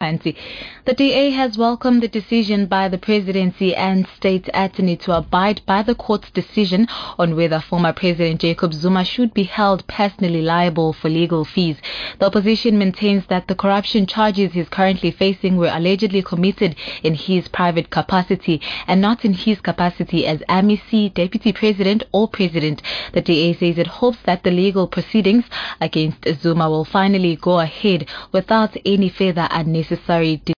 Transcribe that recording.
Fancy. The DA has welcomed the decision by the presidency and state attorney to abide by the court's decision on whether former President Jacob Zuma should be held personally liable for legal fees. The opposition maintains that the corruption charges he's currently facing were allegedly committed in his private capacity and not in his capacity as MEC, deputy president or president. The DA says it hopes that the legal proceedings against Zuma will finally go ahead without any further unnecessary